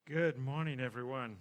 Good morning, everyone.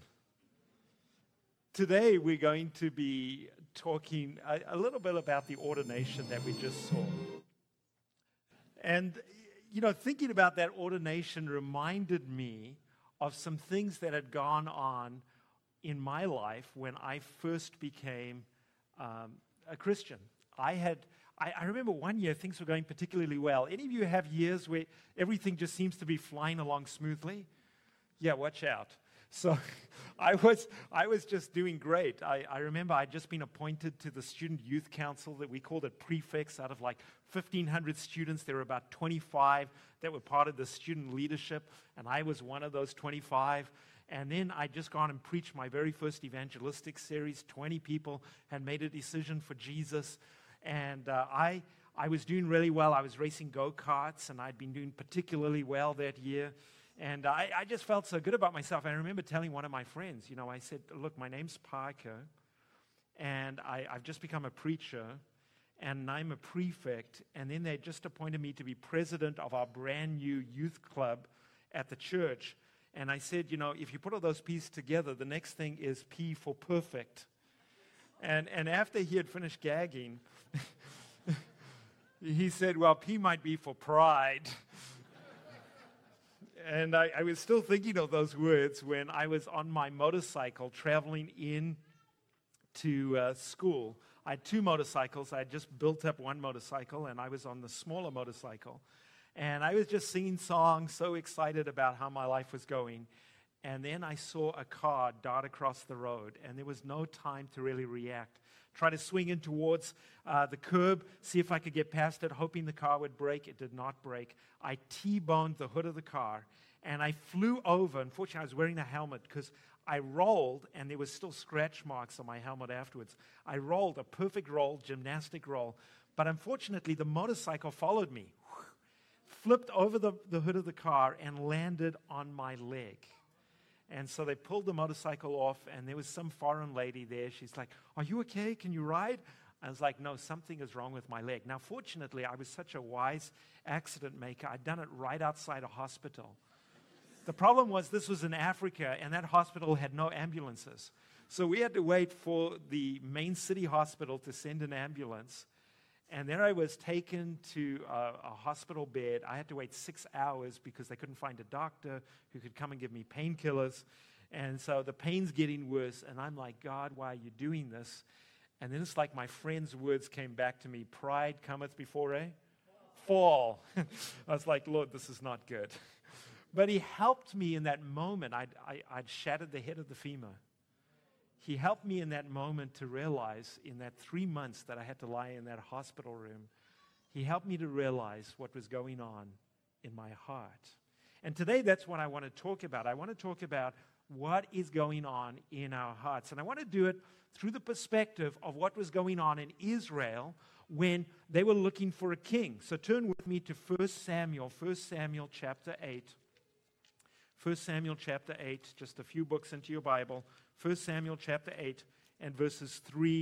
Today we're going to be talking a little bit about the ordination that we just saw. And, thinking about that ordination reminded me of some things that had gone on in my life when I first became a Christian. I remember one year things were going particularly well. Any of you have years where everything just seems to be flying along smoothly? Yeah, watch out. So I was just doing great. I remember I'd just been appointed to the student youth council that we called it prefects. Out of like 1,500 students, there were about 25 that were part of the student leadership, and I was one of those 25. And then I'd just gone and preached my very first evangelistic series. 20 people had made a decision for Jesus, and I was doing really well. I was racing go-karts, and I'd been doing particularly well that year. And I just felt so good about myself. I remember telling one of my friends, I said, look, my name's Parker, and I've just become a preacher, and I'm a prefect. And then they just appointed me to be president of our brand new youth club at the church. And I said, if you put all those P's together, the next thing is P for perfect. And after he had finished gagging, he said, well, P might be for pride. And I was still thinking of those words when I was on my motorcycle traveling in to school. I had two motorcycles. I had just built up one motorcycle, and I was on the smaller motorcycle. And I was just singing songs, so excited about how my life was going. And then I saw a car dart across the road, and there was no time to really react. Try to swing in towards the curb, see if I could get past it, hoping the car would brake. It did not brake. I T-boned the hood of the car, and I flew over. Unfortunately, I was wearing a helmet because I rolled, and there was still scratch marks on my helmet afterwards. I rolled, a perfect roll, gymnastic roll. But unfortunately, the motorcycle followed me, flipped over the hood of the car, and landed on my leg. And so they pulled the motorcycle off, and there was some foreign lady there. She's like, are you okay? Can you ride? I was like, no, something is wrong with my leg. Now, fortunately, I was such a wise accident maker. I'd done it right outside a hospital. The problem was this was in Africa, and that hospital had no ambulances. So we had to wait for the main city hospital to send an ambulance. And then I was taken to a hospital bed. I had to wait 6 hours because they couldn't find a doctor who could come and give me painkillers. And so the pain's getting worse. And I'm like, God, why are you doing this? And then it's like my friend's words came back to me. Pride cometh before a fall. I was like, Lord, this is not good. But he helped me in that moment. I'd shattered the head of the femur. He helped me in that moment to realize in that 3 months that I had to lie in that hospital room, he helped me to realize what was going on in my heart. And today that's what I want to talk about. I want to talk about what is going on in our hearts. And I want to do it through the perspective of what was going on in Israel when they were looking for a king. So turn with me to 1 Samuel chapter 8. 1 Samuel chapter 8, just a few books into your Bible. 1 Samuel chapter 8 and verse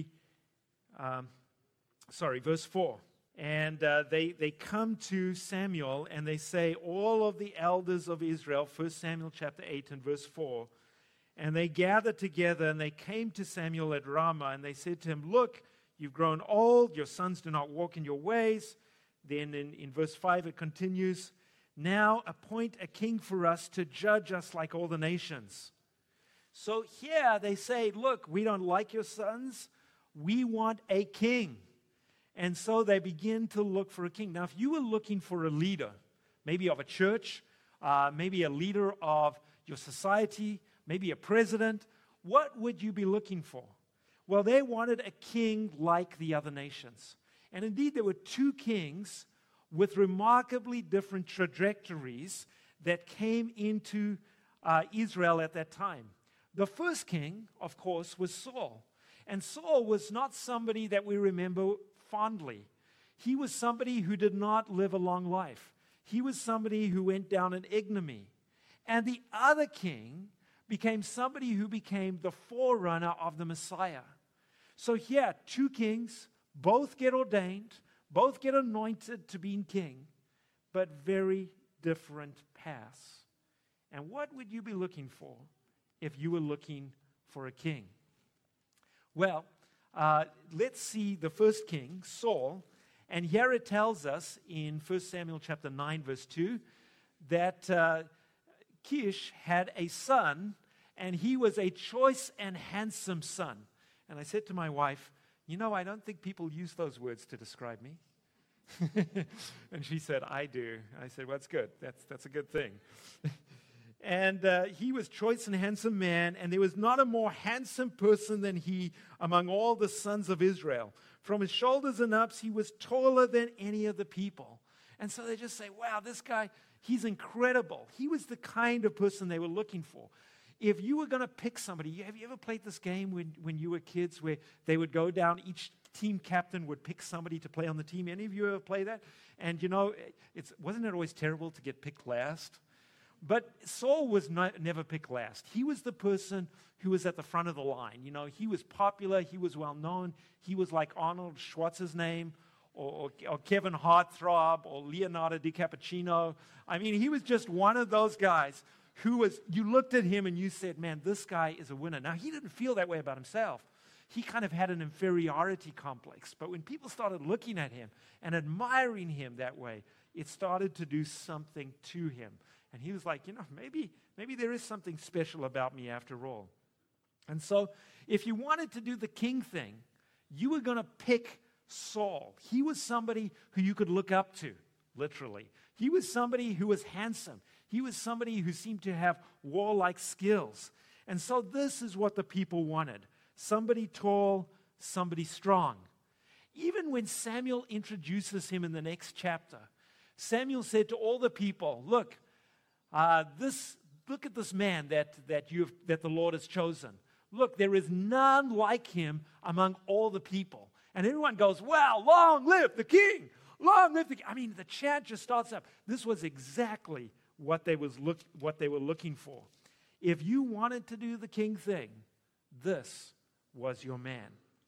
4. And they come to Samuel and they say, all of the elders of Israel, 1 Samuel chapter 8 and verse 4, and they gathered together and they came to Samuel at Ramah and they said to him, look, you've grown old, your sons do not walk in your ways. Then in verse 5 it continues, now appoint a king for us to judge us like all the nations. So here they say, look, we don't like your sons. We want a king. And so they begin to look for a king. Now, if you were looking for a leader, maybe of a church, maybe a leader of your society, maybe a president, what would you be looking for? Well, they wanted a king like the other nations. And indeed, there were two kings with remarkably different trajectories that came into Israel at that time. The first king, of course, was Saul. And Saul was not somebody that we remember fondly. He was somebody who did not live a long life. He was somebody who went down in ignominy. And the other king became somebody who became the forerunner of the Messiah. So here, two kings, both get ordained, both get anointed to be king, but very different paths. And what would you be looking for if you were looking for a king? Well, let's see the first king, Saul. And here it tells us in 1 Samuel chapter 9, verse 2, that Kish had a son, and he was a choice and handsome son. And I said to my wife, I don't think people use those words to describe me. And she said, I do. I said, well, that's good. That's a good thing. And he was choice and handsome man, and there was not a more handsome person than he among all the sons of Israel. From his shoulders and up, he was taller than any of the people. And so they just say, wow, this guy, he's incredible. He was the kind of person they were looking for. If you were going to pick somebody, have you ever played this game when you were kids where they would go down, each team captain would pick somebody to play on the team? Any of you ever play that? And wasn't it always terrible to get picked last? But Saul was never picked last. He was the person who was at the front of the line. He was popular. He was well known. He was like Arnold Schwarzenegger or Kevin Heartthrob or Leonardo DiCappuccino. I mean, he was just one of those guys you looked at him and you said, man, this guy is a winner. Now, he didn't feel that way about himself. He kind of had an inferiority complex. But when people started looking at him and admiring him that way, it started to do something to him. And he was like, maybe there is something special about me after all. And so if you wanted to do the king thing, you were going to pick Saul. He was somebody who you could look up to, literally. He was somebody who was handsome. He was somebody who seemed to have warlike skills. And so this is what the people wanted. Somebody tall, somebody strong. Even when Samuel introduces him in the next chapter, Samuel said to all the people, look at this man that the Lord has chosen. Look, there is none like him among all the people. And everyone goes, wow, long live the king. Long live the king. I mean, the chant just starts up. This was exactly what they were looking for. If you wanted to do the king thing, this was your man.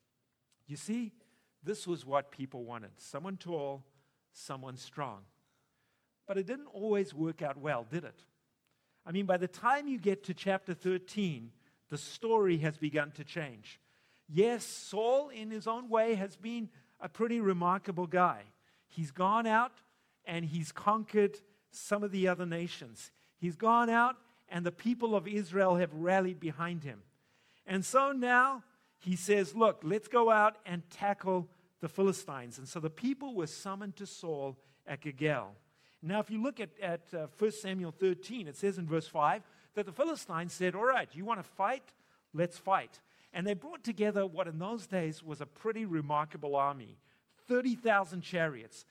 You see, this was what people wanted. Someone tall, someone strong. But it didn't always work out well, did it? I mean, by the time you get to chapter 13, the story has begun to change. Yes, Saul, in his own way, has been a pretty remarkable guy. He's gone out and he's conquered some of the other nations. He's gone out and the people of Israel have rallied behind him. And so now he says, look, let's go out and tackle the Philistines. And so the people were summoned to Saul at Gilgal. Now, if you look at 1 Samuel 13, it says in verse 5 that the Philistines said, all right, you want to fight? Let's fight. And they brought together what in those days was a pretty remarkable army. 30,000 chariots,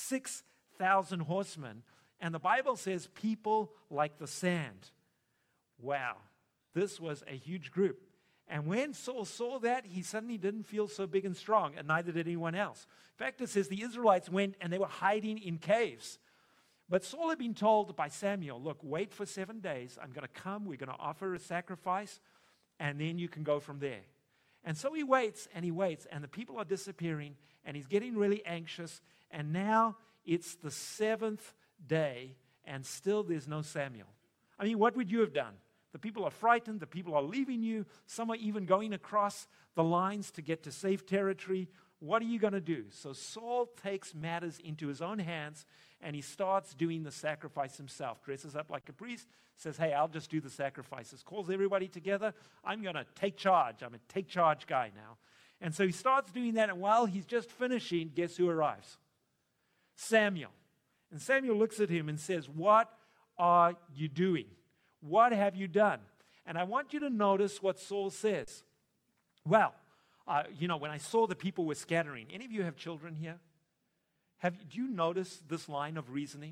6,000 horsemen, and the Bible says people like the sand. Wow, this was a huge group. And when Saul saw that, he suddenly didn't feel so big and strong, and neither did anyone else. In fact, it says the Israelites went and they were hiding in caves. But Saul had been told by Samuel, look, wait for 7 days. I'm going to come. We're going to offer a sacrifice, and then you can go from there. And so he waits, and the people are disappearing, and he's getting really anxious. And now it's the 7th day, and still there's no Samuel. I mean, what would you have done? The people are frightened. The people are leaving you. Some are even going across the lines to get to safe territory. What are you going to do? So Saul takes matters into his own hands, and he starts doing the sacrifice himself. Dresses up like a priest, says, hey, I'll just do the sacrifices. Calls everybody together. I'm going to take charge. I'm a take charge guy now. And so he starts doing that, and while he's just finishing, guess who arrives? Samuel. And Samuel looks at him and says, what are you doing? What have you done? And I want you to notice what Saul says. Well, when I saw the people were scattering, any of you have children here? Do you notice this line of reasoning?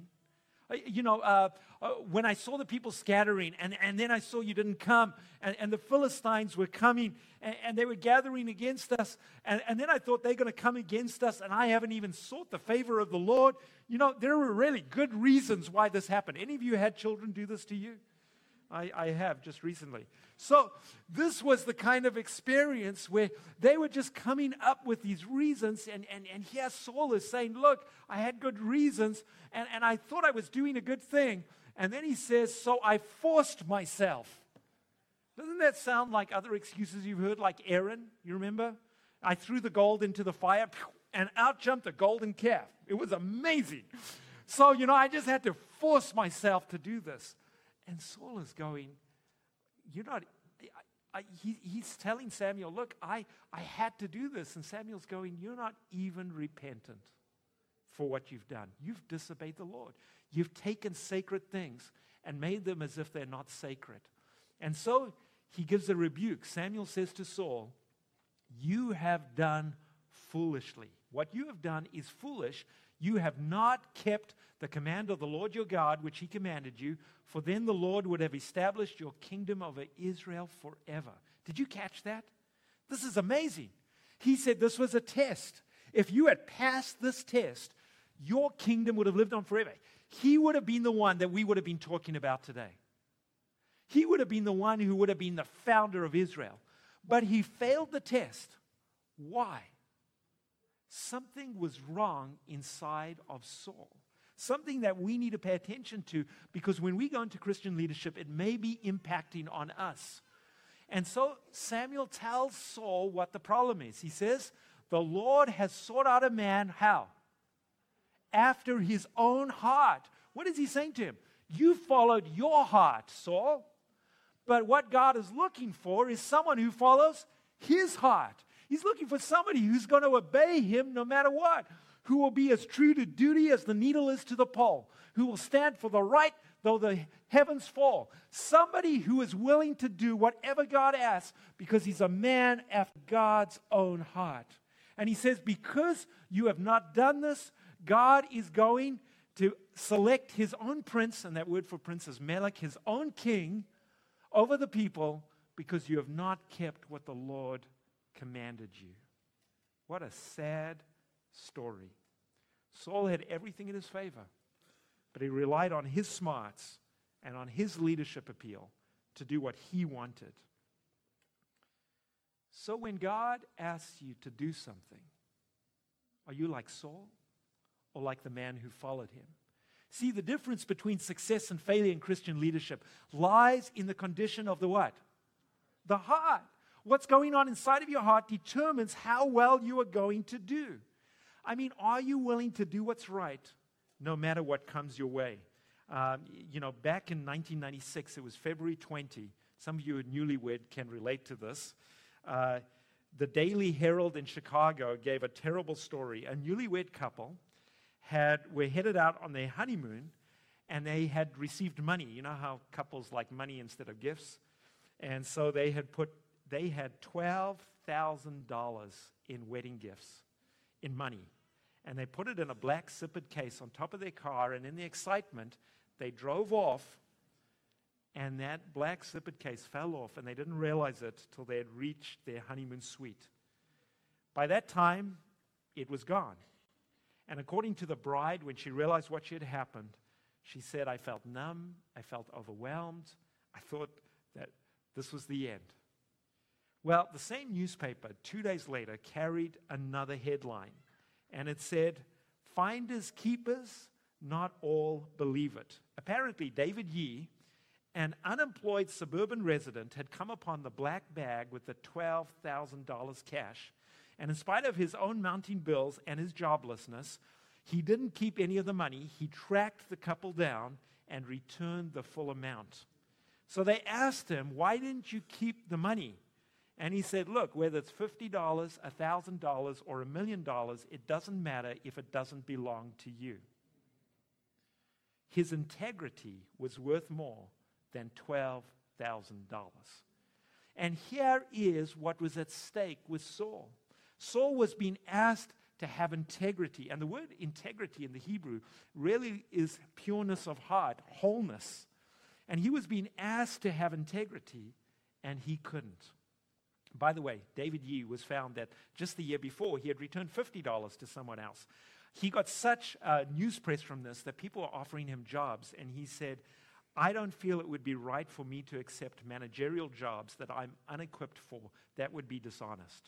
When I saw the people scattering, and then I saw you didn't come, and the Philistines were coming, and they were gathering against us, and then I thought they're going to come against us, and I haven't even sought the favor of the Lord. There were really good reasons why this happened. Any of you had children do this to you? I have just recently. So this was the kind of experience where they were just coming up with these reasons, and here Saul is saying, look, I had good reasons, and I thought I was doing a good thing, And then he says, so I forced myself. Doesn't that sound like other excuses you've heard, like Aaron? You remember? I threw the gold into the fire, and out jumped a golden calf. It was amazing. So, I just had to force myself to do this. And Saul is going, you're not, he's telling Samuel, look, I had to do this. And Samuel's going, you're not even repentant for what you've done. You've disobeyed the Lord. You've taken sacred things and made them as if they're not sacred. And so he gives a rebuke. Samuel says to Saul, you have done foolishly. What you have done is foolish. You have not kept the command of the Lord your God, which he commanded you, for then the Lord would have established your kingdom over Israel forever. Did you catch that? This is amazing. He said this was a test. If you had passed this test, your kingdom would have lived on forever. He would have been the one that we would have been talking about today. He would have been the one who would have been the founder of Israel. But he failed the test. Why? Something was wrong inside of Saul. Something that we need to pay attention to, because when we go into Christian leadership, it may be impacting on us. And so Samuel tells Saul what the problem is. He says, the Lord has sought out a man, how? After his own heart. What is he saying to him? You followed your heart, Saul. But what God is looking for is someone who follows his heart. He's looking for somebody who's going to obey him no matter what, who will be as true to duty as the needle is to the pole, who will stand for the right though the heavens fall. Somebody who is willing to do whatever God asks because he's a man after God's own heart. And he says, because you have not done this, God is going to select his own prince, and that word for prince is Melech, his own king, over the people, because you have not kept what the Lord commanded you. What a sad story. Saul had everything in his favor, but he relied on his smarts and on his leadership appeal to do what he wanted. So when God asks you to do something, are you like Saul or like the man who followed him? See, the difference between success and failure in Christian leadership lies in the condition of the what? The heart. What's going on inside of your heart determines how well you are going to do. I mean, are you willing to do what's right no matter what comes your way? Back in 1996, it was February 20. Some of you who are newlywed can relate to this. The Daily Herald in Chicago gave a terrible story. A newlywed couple were headed out on their honeymoon, and they had received money. You know how couples like money instead of gifts? And so they had $12,000 in wedding gifts, in money. And they put it in a black zippered case on top of their car, and in the excitement, they drove off, and that black zippered case fell off, and they didn't realize it till they had reached their honeymoon suite. By that time, it was gone. And according to the bride, when she realized what had happened, she said, I felt numb, I felt overwhelmed, I thought that this was the end. Well, the same newspaper, 2 days later, carried another headline, and it said, finders keepers, not all believe it. Apparently, David Yee, an unemployed suburban resident, had come upon the black bag with the $12,000 cash. And in spite of his own mounting bills and his joblessness, he didn't keep any of the money. He tracked the couple down and returned the full amount. So they asked him, why didn't you keep the money? And he said, look, whether it's $50, $1,000, or $1 million, it doesn't matter if it doesn't belong to you. His integrity was worth more than $12,000. And here is what was at stake with Saul. Saul was being asked to have integrity. And the word integrity in the Hebrew really is pureness of heart, wholeness. And he was being asked to have integrity, and he couldn't. By the way, David Yee was found that just the year before, he had returned $50 to someone else. He got such news press from this that people were offering him jobs, and he said, I don't feel it would be right for me to accept managerial jobs that I'm unequipped for. That would be dishonest.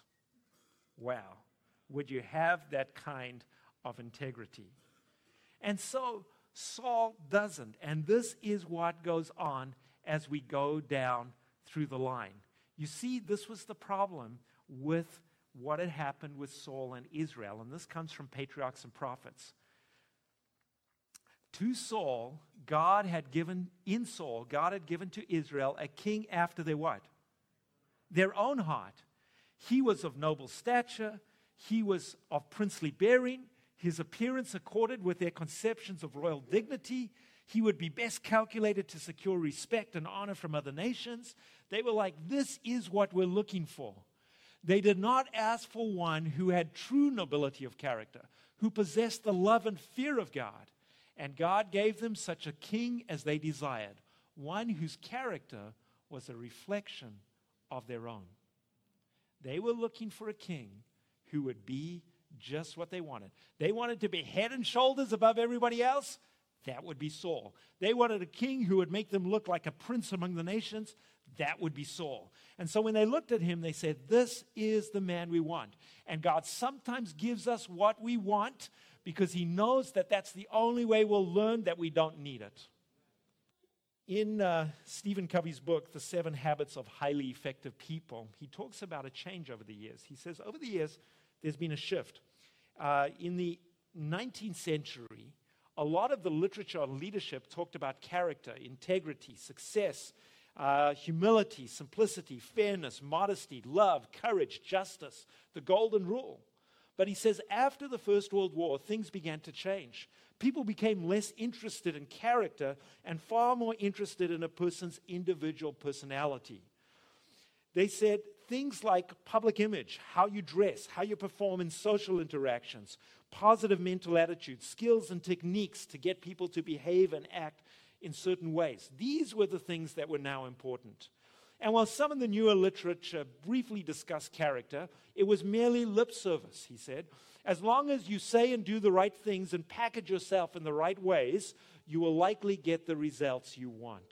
Wow. Would you have that kind of integrity? And so Saul doesn't. And this is what goes on as we go down through the line. You see, this was the problem with what had happened with Saul and Israel. And this comes from Patriarchs and Prophets. To Saul, God had given to Israel a king after their what? Their own heart. He was of noble stature. He was of princely bearing. His appearance accorded with their conceptions of royal dignity. He would be best calculated to secure respect and honor from other nations. They were like, this is what we're looking for. They did not ask for one who had true nobility of character, who possessed the love and fear of God. And God gave them such a king as they desired, one whose character was a reflection of their own. They were looking for a king who would be just what they wanted. They wanted to be head and shoulders above everybody else. That would be Saul. They wanted a king who would make them look like a prince among the nations. That would be Saul. And so when they looked at him, they said, this is the man we want. And God sometimes gives us what we want because he knows that that's the only way we'll learn that we don't need it. In Stephen Covey's book, The 7 Habits of Highly Effective People, he talks about a change over the years. He says, over the years, there's been a shift. In the 19th century, a lot of the literature on leadership talked about character, integrity, success, humility, simplicity, fairness, modesty, love, courage, justice, the golden rule. But he says after the First World War, things began to change. People became less interested in character and far more interested in a person's individual personality. They said things like public image, how you dress, how you perform in social interactions, positive mental attitudes, skills and techniques to get people to behave and act in certain ways. These were the things that were now important. And while some of the newer literature briefly discussed character, it was merely lip service, he said. As long as you say and do the right things and package yourself in the right ways, you will likely get the results you want.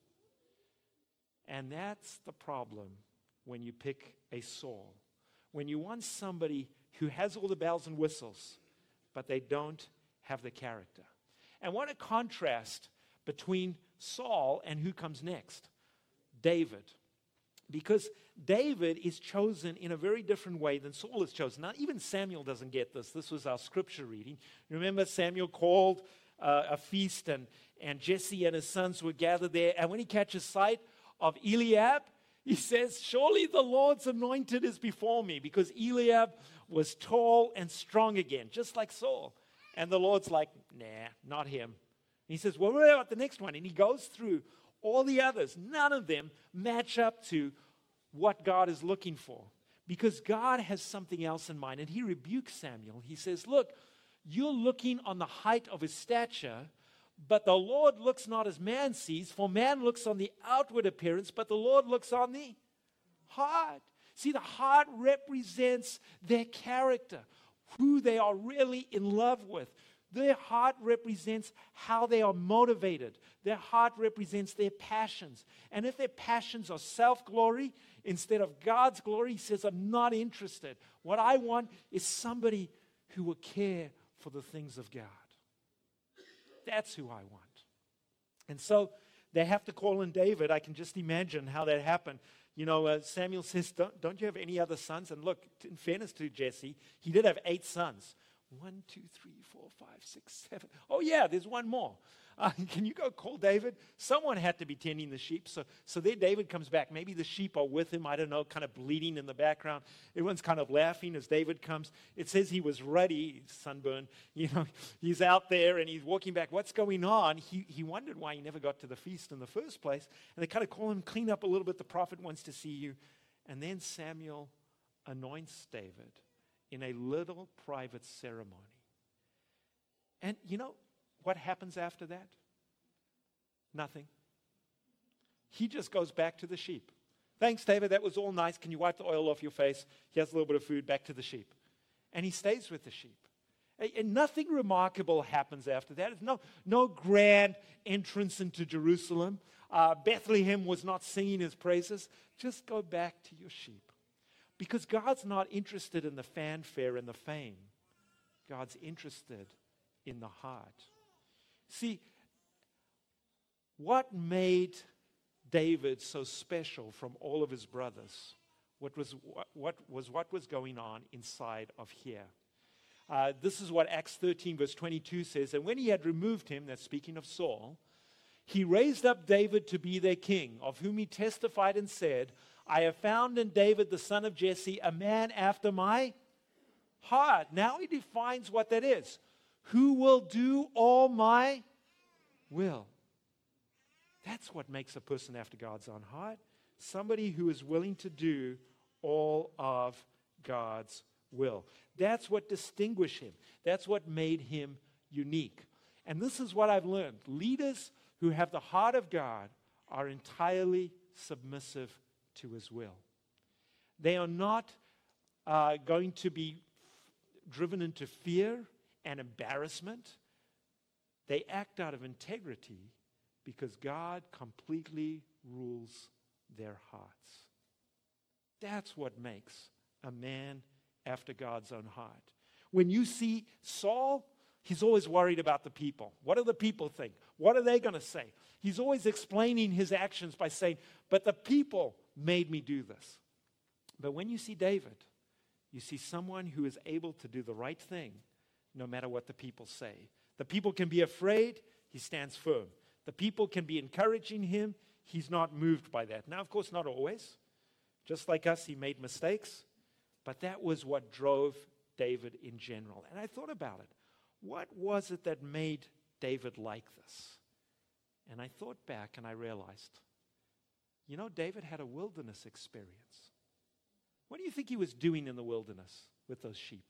And that's the problem when you pick a Saul. When you want somebody who has all the bells and whistles, but they don't have the character. And what a contrast between Saul and who comes next. David. Because David is chosen in a very different way than Saul is chosen. Now, even Samuel doesn't get this. This was our scripture reading. Remember, Samuel called a feast, and Jesse and his sons were gathered there. And when he catches sight of Eliab, he says, surely the Lord's anointed is before me, because Eliab was tall and strong again, just like Saul. And the Lord's like, nah, not him. And he says, well, what about the next one? And he goes through all the others. None of them match up to what God is looking for, because God has something else in mind. And he rebukes Samuel. He says, look, you're looking on the height of his stature, but the Lord looks not as man sees, for man looks on the outward appearance, but the Lord looks on the heart. See, the heart represents their character, who they are really in love with. Their heart represents how they are motivated. Their heart represents their passions. And if their passions are self-glory instead of God's glory, he says, I'm not interested. What I want is somebody who will care for the things of God. That's who I want. And so they have to call in David. I can just imagine how that happened. You know, Samuel says, don't you have any other sons? And look, in fairness to Jesse, he did have 8 sons. 1, 2, 3, 4, 5, 6, 7. Oh, yeah, there's one more. Can you go call David? Someone had to be tending the sheep. So there David comes back. Maybe the sheep are with him. I don't know, kind of bleating in the background. Everyone's kind of laughing as David comes. It says he was ruddy, sunburned. You know, he's out there and he's walking back. What's going on? He wondered why he never got to the feast in the first place. And they kind of call him, clean up a little bit. The prophet wants to see you. And then Samuel anoints David in a little private ceremony. And you know what happens after that? Nothing. He just goes back to the sheep. Thanks, David, that was all nice. Can you wipe the oil off your face? Here's a little bit of food, back to the sheep. And he stays with the sheep. And nothing remarkable happens after that. There's no grand entrance into Jerusalem. Bethlehem was not singing his praises. Just go back to your sheep. Because God's not interested in the fanfare and the fame. God's interested in the heart. See, what made David so special from all of his brothers? What was going on inside of here? This is what Acts 13 verse 22 says. And when he had removed him, that's speaking of Saul, he raised up David to be their king, of whom he testified and said, I have found in David the son of Jesse a man after my heart. Now he defines what that is. Who will do all my will. That's what makes a person after God's own heart. Somebody who is willing to do all of God's will. That's what distinguished him. That's what made him unique. And this is what I've learned. Leaders who have the heart of God are entirely submissive to his will. They are not going to be driven into fear and embarrassment. They act out of integrity because God completely rules their hearts. That's what makes a man after God's own heart. When you see Saul, he's always worried about the people. What do the people think? What are they going to say? He's always explaining his actions by saying, but the people made me do this. But when you see David, you see someone who is able to do the right thing no matter what the people say. The people can be afraid, he stands firm. The people can be encouraging him, he's not moved by that. Now, of course, not always. Just like us, he made mistakes. But that was what drove David in general. And I thought about it. What was it that made David like this? And I thought back and I realized, David had a wilderness experience. What do you think he was doing in the wilderness with those sheep?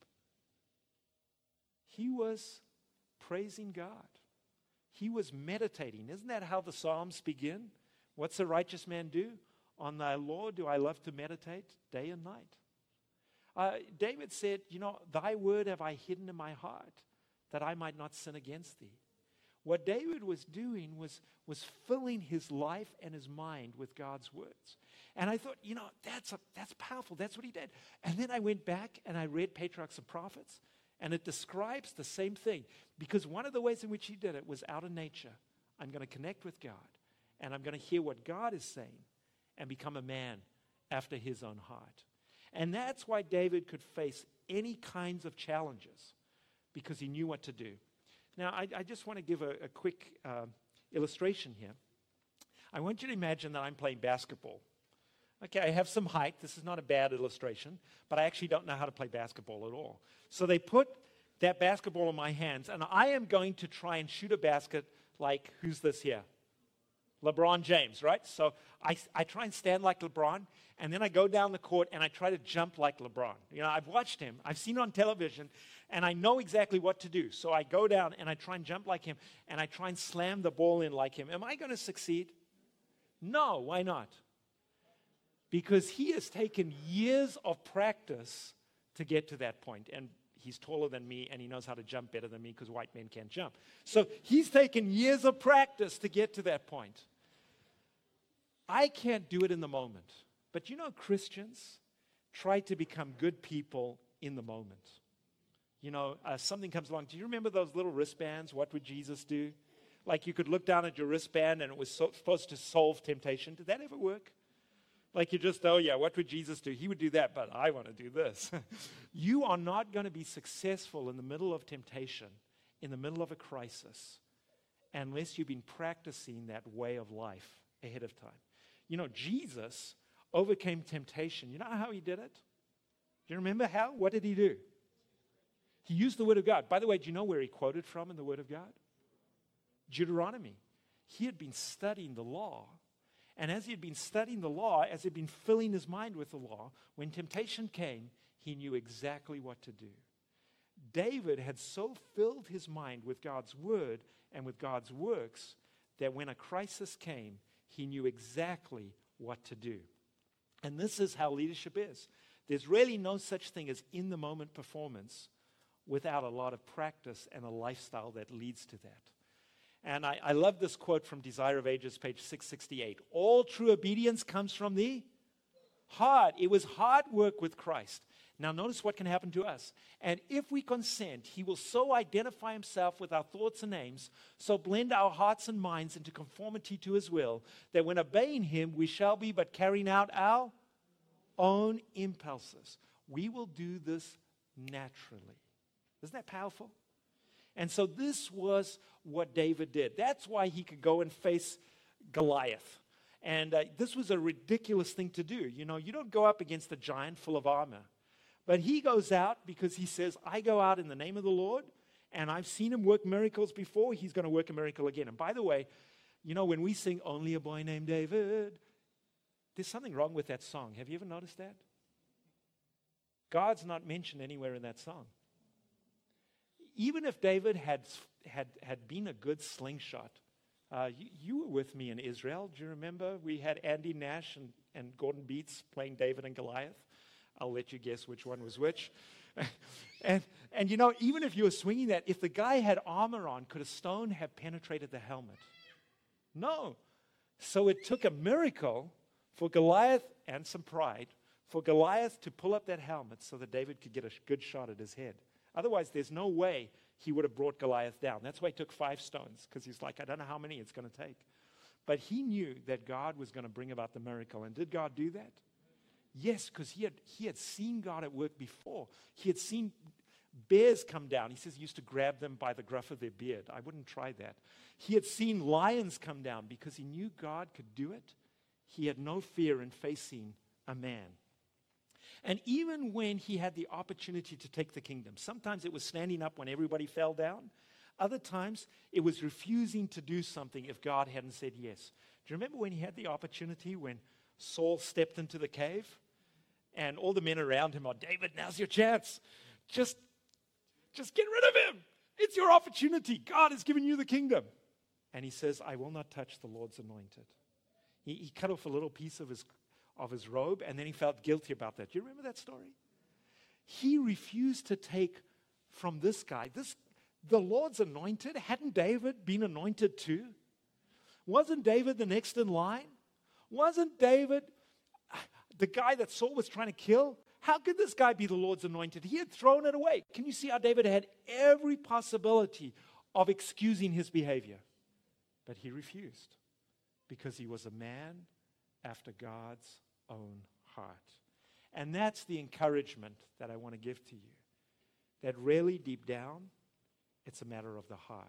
He was praising God. He was meditating. Isn't that how the Psalms begin? What's a righteous man do? On thy law do I love to meditate day and night. David said, thy word have I hidden in my heart, that I might not sin against thee. What David was doing was filling his life and his mind with God's words. And I thought, that's powerful. That's what he did. And then I went back and I read Patriarchs and Prophets, and it describes the same thing. Because one of the ways in which he did it was out of nature. I'm going to connect with God, and I'm going to hear what God is saying and become a man after his own heart. And that's why David could face any kinds of challenges, because he knew what to do. Now, I just want to give a quick illustration here. I want you to imagine that I'm playing basketball. Okay, I have some height. This is not a bad illustration, but I actually don't know how to play basketball at all. So they put that basketball in my hands, and I am going to try and shoot a basket like, who's this here? LeBron James, right? So I try and stand like LeBron, and then I go down the court and I try to jump like LeBron. I've watched him. I've seen him on television, and I know exactly what to do. So I go down and I try and jump like him, and I try and slam the ball in like him. Am I going to succeed? No, why not? Because he has taken years of practice to get to that point. And he's taller than me, and he knows how to jump better than me because white men can't jump. So he's taken years of practice to get to that point. I can't do it in the moment. But Christians try to become good people in the moment. Something comes along. Do you remember those little wristbands? What would Jesus do? Like you could look down at your wristband and it was supposed to solve temptation. Did that ever work? Like you just, what would Jesus do? He would do that, but I want to do this. You are not going to be successful in the middle of temptation, in the middle of a crisis, unless you've been practicing that way of life ahead of time. Jesus overcame temptation. You know how he did it? Do you remember how? What did he do? He used the Word of God. By the way, do you know where he quoted from in the Word of God? Deuteronomy. He had been studying the law. And as he had been studying the law, as he had been filling his mind with the law, when temptation came, he knew exactly what to do. David had so filled his mind with God's word and with God's works that when a crisis came, he knew exactly what to do. And this is how leadership is. There's really no such thing as in-the-moment performance without a lot of practice and a lifestyle that leads to that. And I love this quote from Desire of Ages, page 668. All true obedience comes from the Hard. It was hard work with Christ. Now notice what can happen to us. And if we consent, he will so identify himself with our thoughts and aims, so blend our hearts and minds into conformity to his will, that when obeying him, we shall be but carrying out our own impulses. We will do this naturally. Isn't that powerful? And so this was what David did. That's why he could go and face Goliath. And this was a ridiculous thing to do. You know, you don't go up against a giant full of armor. But he goes out because he says, I go out in the name of the Lord, and I've seen him work miracles before. He's going to work a miracle again. And by the way, you know, when we sing Only a Boy Named David, there's something wrong with that song. Have you ever noticed that? God's not mentioned anywhere in that song. Even if David had been a good slingshot, you were with me in Israel. Do you remember? We had Andy Nash and Gordon Beats playing David and Goliath. I'll let you guess which one was which. and you know, even if you were swinging that, if the guy had armor on, could a stone have penetrated the helmet? No. So it took a miracle for Goliath and some pride for Goliath to pull up that helmet so that David could get a good shot at his head. Otherwise, there's no way he would have brought Goliath down. That's why he took 5 stones, because he's like, I don't know how many it's going to take. But he knew that God was going to bring about the miracle. And did God do that? Yes, because he had seen God at work before. He had seen bears come down. He says he used to grab them by the gruff of their beard. I wouldn't try that. He had seen lions come down because he knew God could do it. He had no fear in facing a man. And even when he had the opportunity to take the kingdom, sometimes it was standing up when everybody fell down. Other times, it was refusing to do something if God hadn't said yes. Do you remember when he had the opportunity when Saul stepped into the cave? And all the men around him are, David, now's your chance. Just get rid of him. It's your opportunity. God has given you the kingdom. And he says, I will not touch the Lord's anointed. He cut off a little piece of his robe, and then he felt guilty about that. Do you remember that story? He refused to take from this guy, the Lord's anointed. Hadn't David been anointed too? Wasn't David the next in line? Wasn't David the guy that Saul was trying to kill? How could this guy be the Lord's anointed? He had thrown it away. Can you see how David had every possibility of excusing his behavior? But he refused because he was a man after God's own heart. And that's the encouragement that I want to give to you. That really deep down, it's a matter of the heart.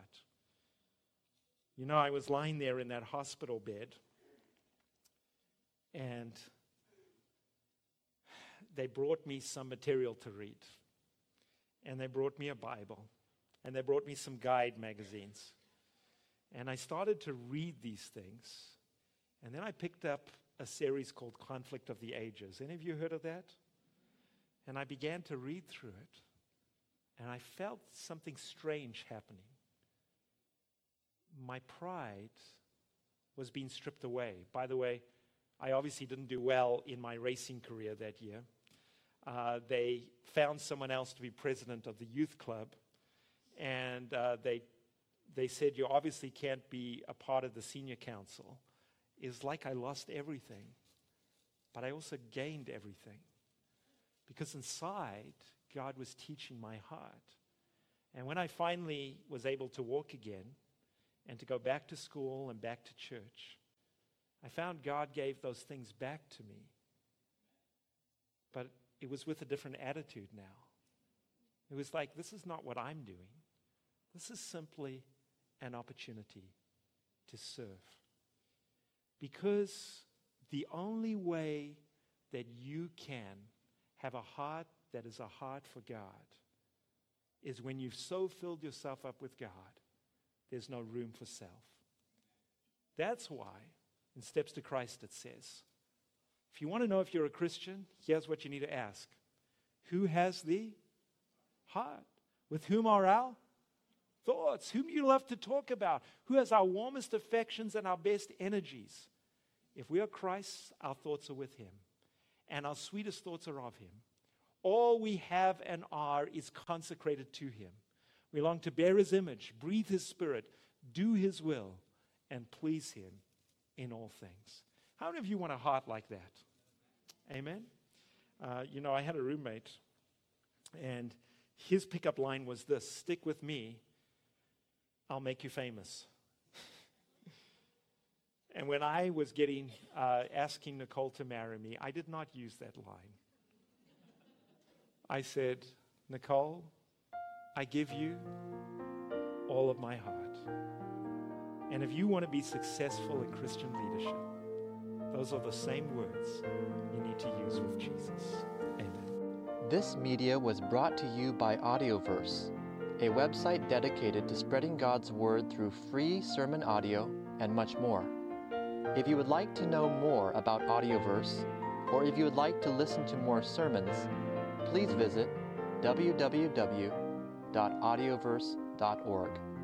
You know, I was lying there in that hospital bed, and they brought me some material to read. And they brought me a Bible. And they brought me some guide magazines. And I started to read these things. And then I picked up a series called Conflict of the Ages. Any of you heard of that? And I began to read through it. And I felt something strange happening. My pride was being stripped away. By the way, I obviously didn't do well in my racing career that year. They found someone else to be president of the youth club, and they said, you obviously can't be a part of the senior council. It's like I lost everything, but I also gained everything. Because inside, God was teaching my heart. And when I finally was able to walk again and to go back to school and back to church, I found God gave those things back to me. But it was with a different attitude now. It was like, this is not what I'm doing. This is simply an opportunity to serve. Because the only way that you can have a heart that is a heart for God is when you've so filled yourself up with God, there's no room for self. That's why in Steps to Christ it says, if you want to know if you're a Christian, here's what you need to ask. Who has the heart? With whom are our thoughts? Whom you love to talk about? Who has our warmest affections and our best energies? If we are Christ's, our thoughts are with him. And our sweetest thoughts are of him. All we have and are is consecrated to him. We long to bear his image, breathe his spirit, do his will, and please him in all things. How many of you want a heart like that? Amen? I had a roommate, and his pickup line was this: stick with me, I'll make you famous. And when I was asking Nicole to marry me, I did not use that line. I said, Nicole, I give you all of my heart. And if you want to be successful in Christian leadership, those are the same words you need to use with Jesus. Amen. This media was brought to you by Audioverse, a website dedicated to spreading God's Word through free sermon audio and much more. If you would like to know more about Audioverse, or if you would like to listen to more sermons, please visit www.audioverse.org.